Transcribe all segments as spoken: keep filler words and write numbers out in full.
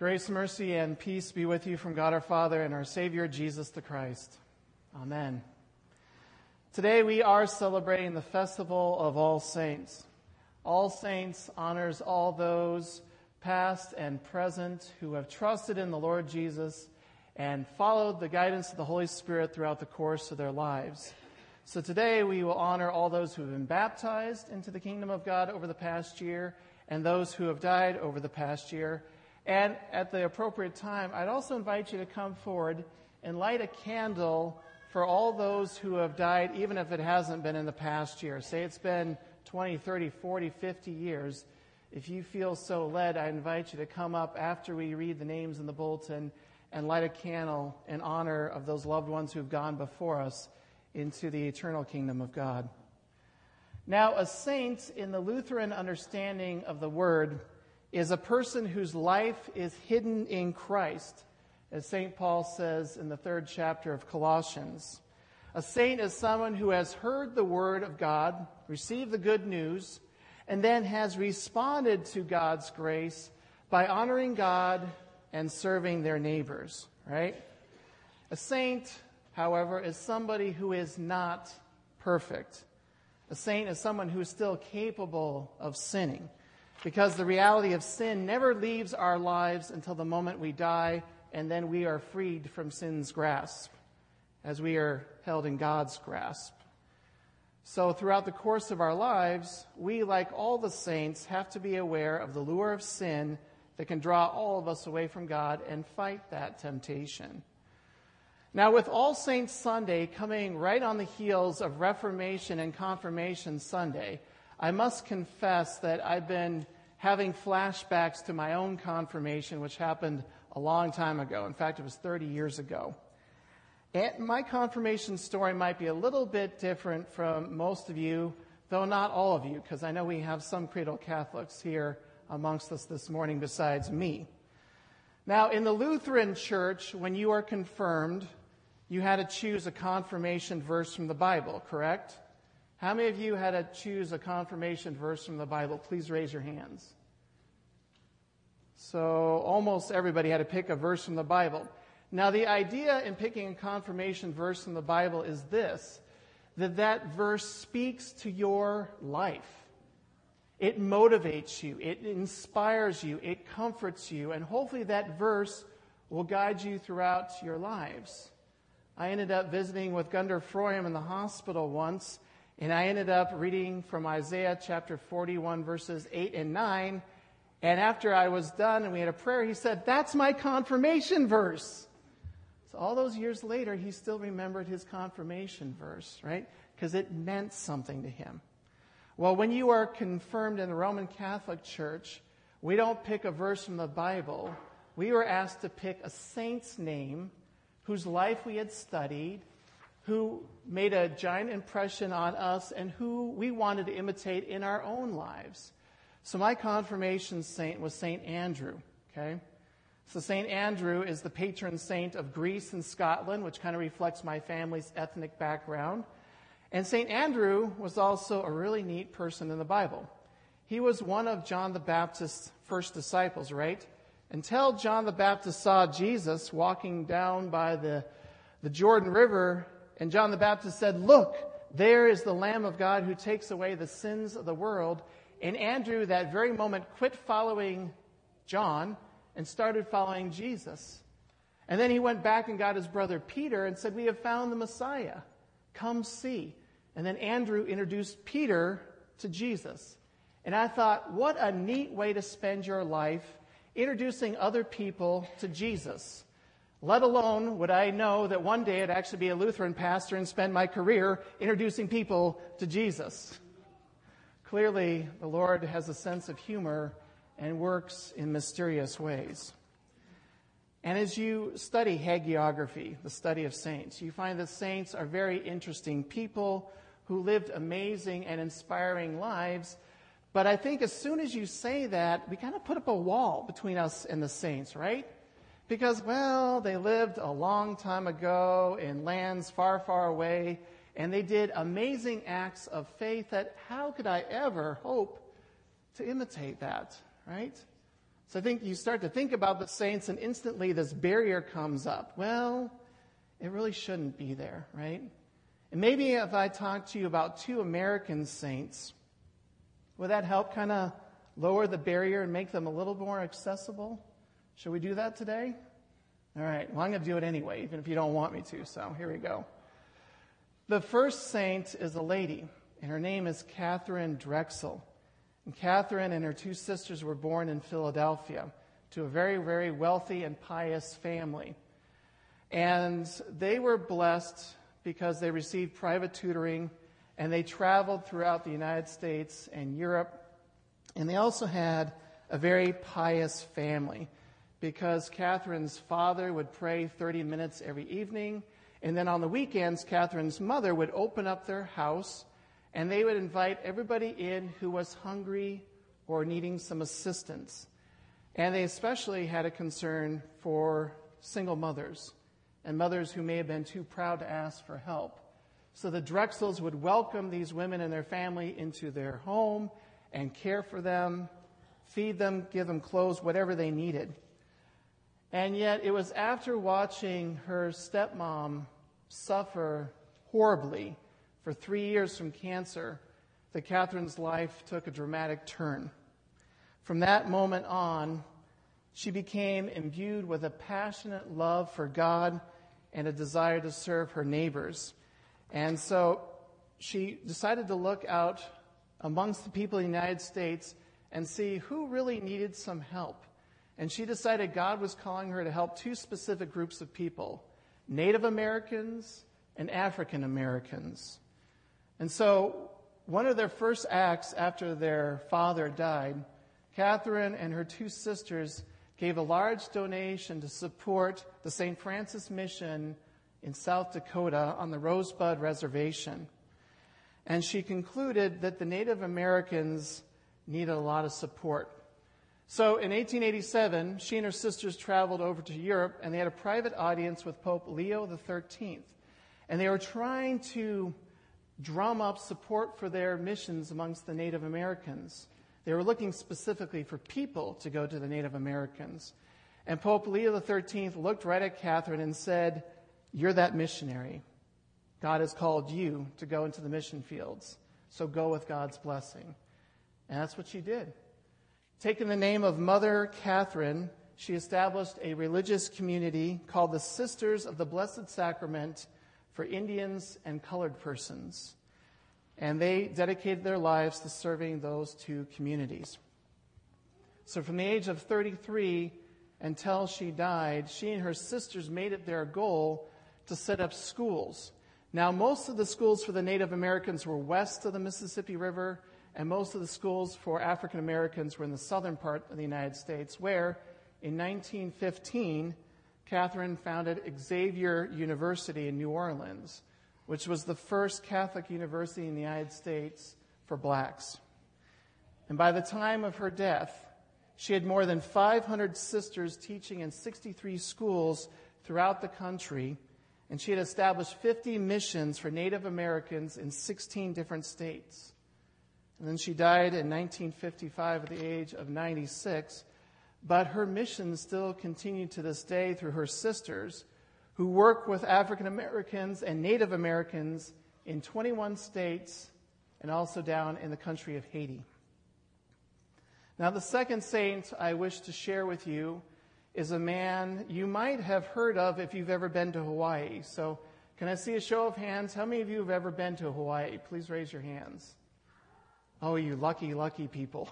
Grace, mercy, and peace be with you from God our Father and our Savior, Jesus the Christ. Amen. Today we are celebrating the festival of All Saints. All Saints honors all those past and present who have trusted in the Lord Jesus and followed the guidance of the Holy Spirit throughout the course of their lives. So today we will honor all those who have been baptized into the kingdom of God over the past year and those who have died over the past year. And at the appropriate time, I'd also invite you to come forward and light a candle for all those who have died, even if it hasn't been in the past year. Say it's been twenty, thirty, forty, fifty years. If you feel so led, I invite you to come up after we read the names in the bulletin and light a candle in honor of those loved ones who've gone before us into the eternal kingdom of God. Now, a saint in the Lutheran understanding of the word is a person whose life is hidden in Christ, as Saint Paul says in the third chapter of Colossians. A saint is someone who has heard the word of God, received the good news, and then has responded to God's grace by honoring God and serving their neighbors, right? A saint, however, is somebody who is not perfect. A saint is someone who is still capable of sinning, because the reality of sin never leaves our lives until the moment we die, and then we are freed from sin's grasp, as we are held in God's grasp. So throughout the course of our lives, we, like all the saints, have to be aware of the lure of sin that can draw all of us away from God and fight that temptation. Now, with All Saints Sunday coming right on the heels of Reformation and Confirmation Sunday, I must confess that I've been having flashbacks to my own confirmation, which happened a long time ago. In fact, it was thirty years ago. And my confirmation story might be a little bit different from most of you, though not all of you, because I know we have some cradle Catholics here amongst us this morning besides me. Now, in the Lutheran Church, when you are confirmed, you had to choose a confirmation verse from the Bible, correct? How many of you had to choose a confirmation verse from the Bible? Please raise your hands. So almost everybody had to pick a verse from the Bible. Now, the idea in picking a confirmation verse from the Bible is this, that that verse speaks to your life. It motivates you. It inspires you. It comforts you. And hopefully that verse will guide you throughout your lives. I ended up visiting with Gundar Froyam in the hospital once, and I ended up reading from Isaiah chapter forty-one, verses eight and nine. And after I was done and we had a prayer, he said, "That's my confirmation verse." So all those years later, he still remembered his confirmation verse, right? Because it meant something to him. Well, when you are confirmed in the Roman Catholic Church, we don't pick a verse from the Bible. We were asked to pick a saint's name whose life we had studied, who made a giant impression on us, and who we wanted to imitate in our own lives. So my confirmation saint was Saint Andrew, okay? So Saint Andrew is the patron saint of Greece and Scotland, which kind of reflects my family's ethnic background. And Saint Andrew was also a really neat person in the Bible. He was one of John the Baptist's first disciples, right? Until John the Baptist saw Jesus walking down by the, the Jordan River, and John the Baptist said, "Look, there is the Lamb of God who takes away the sins of the world." And Andrew, that very moment, quit following John and started following Jesus. And then he went back and got his brother Peter and said, "We have found the Messiah. Come see." And then Andrew introduced Peter to Jesus. And I thought, what a neat way to spend your life, introducing other people to Jesus. Let alone would I know that one day I'd actually be a Lutheran pastor and spend my career introducing people to Jesus. Clearly, the Lord has a sense of humor and works in mysterious ways. And as you study hagiography, the study of saints, you find that saints are very interesting people who lived amazing and inspiring lives. But I think as soon as you say that, we kind of put up a wall between us and the saints, right? Because, well, they lived a long time ago in lands far, far away, and they did amazing acts of faith that how could I ever hope to imitate that, right? So I think you start to think about the saints and instantly this barrier comes up. Well, it really shouldn't be there, right? And maybe if I talk to you about two American saints, would that help kind of lower the barrier and make them a little more accessible? Should we do that today? All right. Well, I'm going to do it anyway, even if you don't want me to. So here we go. The first saint is a lady, and her name is Catherine Drexel. And Catherine and her two sisters were born in Philadelphia to a very, very wealthy and pious family. And they were blessed because they received private tutoring, and they traveled throughout the United States and Europe. And they also had a very pious family because Catherine's father would pray thirty minutes every evening. And then on the weekends, Catherine's mother would open up their house and they would invite everybody in who was hungry or needing some assistance. And they especially had a concern for single mothers and mothers who may have been too proud to ask for help. So the Drexels would welcome these women and their family into their home and care for them, feed them, give them clothes, whatever they needed. And yet it was after watching her stepmom suffer horribly for three years from cancer that Catherine's life took a dramatic turn. From that moment on, she became imbued with a passionate love for God and a desire to serve her neighbors. And so she decided to look out amongst the people in the United States and see who really needed some help. And she decided God was calling her to help two specific groups of people, Native Americans and African Americans. And so one of their first acts after their father died, Catherine and her two sisters gave a large donation to support the Saint Francis Mission in South Dakota on the Rosebud Reservation. And she concluded that the Native Americans needed a lot of support. So in eighteen eighty-seven, she and her sisters traveled over to Europe, and they had a private audience with Pope Leo the thirteenth. And they were trying to drum up support for their missions amongst the Native Americans. They were looking specifically for people to go to the Native Americans. And Pope Leo the thirteenth looked right at Catherine and said, "You're that missionary. God has called you to go into the mission fields. So go with God's blessing." And that's what she did. Taking the name of Mother Catherine, she established a religious community called the Sisters of the Blessed Sacrament for Indians and colored persons. And they dedicated their lives to serving those two communities. So from the age of thirty-three until she died, she and her sisters made it their goal to set up schools. Now, most of the schools for the Native Americans were west of the Mississippi River, and most of the schools for African Americans were in the southern part of the United States, where in nineteen fifteen, Catherine founded Xavier University in New Orleans, which was the first Catholic university in the United States for blacks. And by the time of her death, she had more than five hundred sisters teaching in sixty-three schools throughout the country, and she had established fifty missions for Native Americans in sixteen different states. And then she died in nineteen fifty-five at the age of ninety-six, but her mission still continued to this day through her sisters, who work with African Americans and Native Americans in twenty-one states and also down in the country of Haiti. Now, the second saint I wish to share with you is a man you might have heard of if you've ever been to Hawaii. So can I see a show of hands? How many of you have ever been to Hawaii? Please raise your hands. Oh, you lucky, lucky people.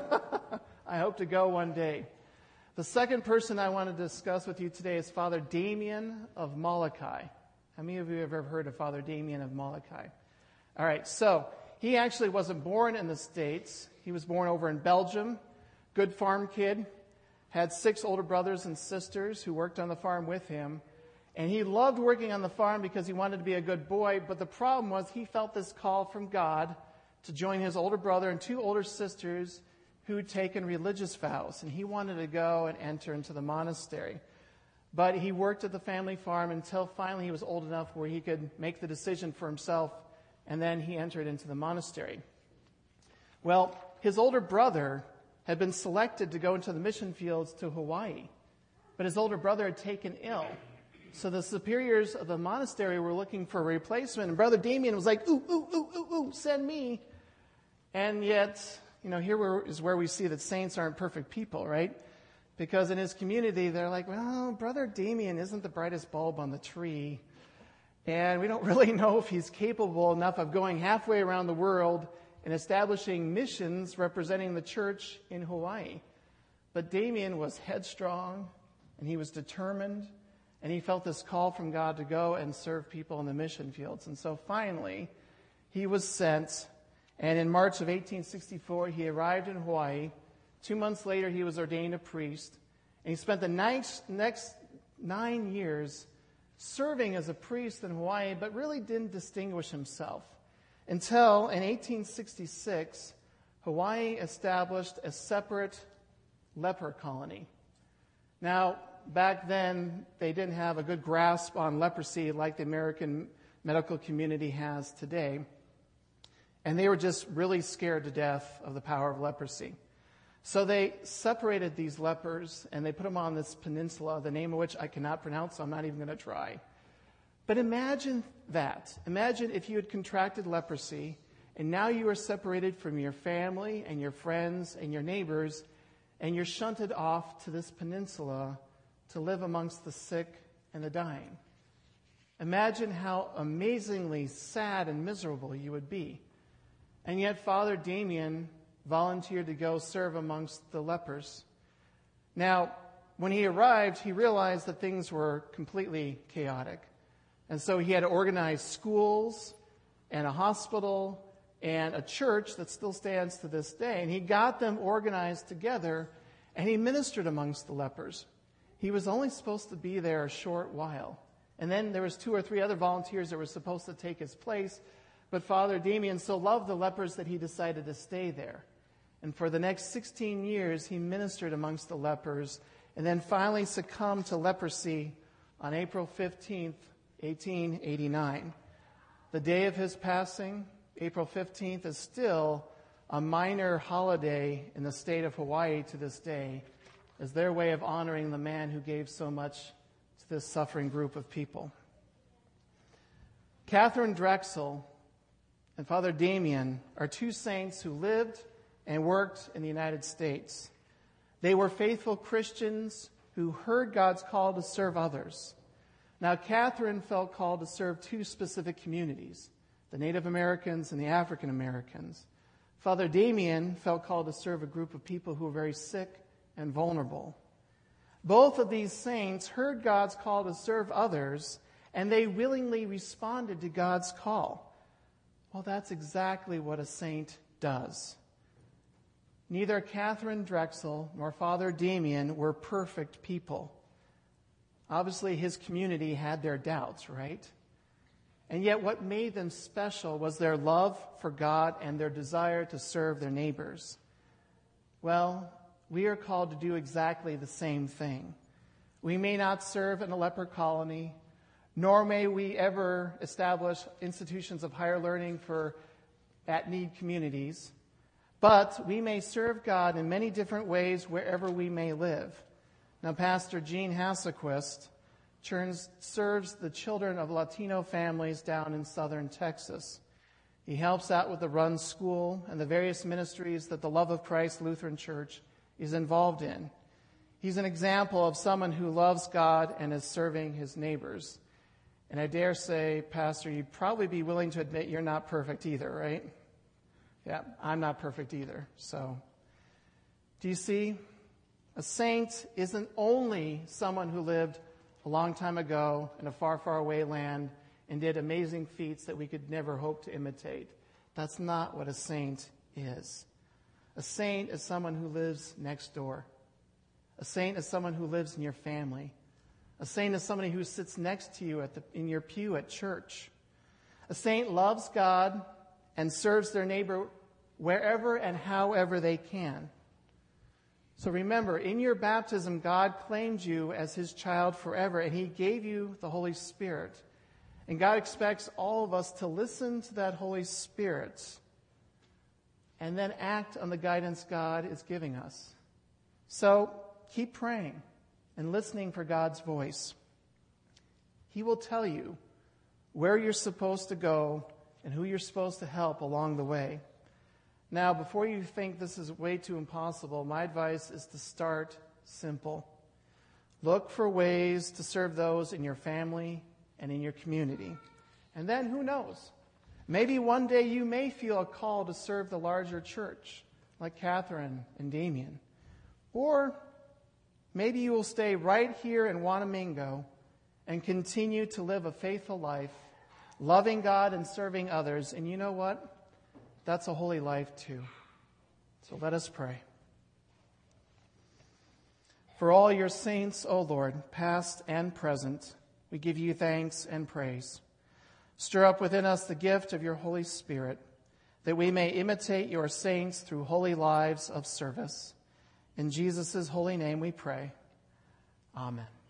I hope to go one day. The second person I want to discuss with you today is Father Damien of Molokai. How many of you have ever heard of Father Damien of Molokai? All right, so he actually wasn't born in the States. He was born over in Belgium. Good farm kid. Had six older brothers and sisters who worked on the farm with him. And he loved working on the farm because he wanted to be a good boy. But the problem was he felt this call from God to join his older brother and two older sisters who had taken religious vows, and he wanted to go and enter into the monastery. But he worked at the family farm until finally he was old enough where he could make the decision for himself, and then he entered into the monastery. Well, his older brother had been selected to go into the mission fields to Hawaii, but his older brother had taken ill. So the superiors of the monastery were looking for a replacement, and Brother Damien was like, ooh, ooh, ooh, ooh, ooh, send me. And yet, you know, here is where we see that saints aren't perfect people, right? Because in his community, they're like, well, Brother Damien isn't the brightest bulb on the tree, and we don't really know if he's capable enough of going halfway around the world and establishing missions representing the church in Hawaii. But Damien was headstrong, and he was determined, and he felt this call from God to go and serve people in the mission fields. And so finally, he was sent, and in March of eighteen sixty-four, he arrived in Hawaii. Two months later, he was ordained a priest, and he spent the next, next nine years serving as a priest in Hawaii, but really didn't distinguish himself until in eighteen sixty-six, Hawaii established a separate leper colony. Now, back then, they didn't have a good grasp on leprosy like the American medical community has today, and they were just really scared to death of the power of leprosy. So they separated these lepers, and they put them on this peninsula, the name of which I cannot pronounce, so I'm not even going to try. But imagine that. Imagine if you had contracted leprosy, and now you are separated from your family and your friends and your neighbors, and you're shunted off to this peninsula to live amongst the sick and the dying. Imagine how amazingly sad and miserable you would be. And yet Father Damien volunteered to go serve amongst the lepers. Now, when he arrived, he realized that things were completely chaotic. And so he had to organize schools and a hospital and a church that still stands to this day. And he got them organized together, and he ministered amongst the lepers. He was only supposed to be there a short while. And then there was two or three other volunteers that were supposed to take his place. But Father Damien so loved the lepers that he decided to stay there. And for the next sixteen years, he ministered amongst the lepers, and then finally succumbed to leprosy on April fifteenth, eighteen eighty-nine. The day of his passing, April fifteenth, is still a minor holiday in the state of Hawaii to this day, as their way of honoring the man who gave so much to this suffering group of people. Catherine Drexel and Father Damien are two saints who lived and worked in the United States. They were faithful Christians who heard God's call to serve others. Now, Catherine felt called to serve two specific communities, the Native Americans and the African Americans. Father Damien felt called to serve a group of people who were very sick and vulnerable. Both of these saints heard God's call to serve others, and they willingly responded to God's call. Well, that's exactly what a saint does. Neither Catherine Drexel nor Father Damien were perfect people. Obviously, his community had their doubts, right? And yet what made them special was their love for God and their desire to serve their neighbors. Well, we are called to do exactly the same thing. We may not serve in a leper colony, nor may we ever establish institutions of higher learning for at-need communities, but we may serve God in many different ways wherever we may live. Now, Pastor Gene Hassequist turns, serves the children of Latino families down in southern Texas. He helps out with the Run School and the various ministries that the Love of Christ Lutheran Church is involved in. He's an example of someone who loves God and is serving his neighbors. And I dare say, Pastor, you'd probably be willing to admit you're not perfect either, right? Yeah, I'm not perfect either. So, do you see? A saint isn't only someone who lived a long time ago in a far, far away land and did amazing feats that we could never hope to imitate. That's not what a saint is. A saint is someone who lives next door. A saint is someone who lives in your family. A saint is somebody who sits next to you at the, in your pew at church. A saint loves God and serves their neighbor wherever and however they can. So remember, in your baptism, God claimed you as his child forever, and he gave you the Holy Spirit. And God expects all of us to listen to that Holy Spirit and then act on the guidance God is giving us. So keep praying and listening for God's voice. He will tell you where you're supposed to go and who you're supposed to help along the way. Now, before you think this is way too impossible, my advice is to start simple. Look for ways to serve those in your family and in your community. And then, who knows? Maybe one day you may feel a call to serve the larger church, like Catherine and Damien. Or maybe you will stay right here in Wanamingo and continue to live a faithful life, loving God and serving others. And you know what? That's a holy life too. So let us pray. For all your saints, O Lord, past and present, we give you thanks and praise. Stir up within us the gift of your Holy Spirit, that we may imitate your saints through holy lives of service. In Jesus' holy name we pray. Amen.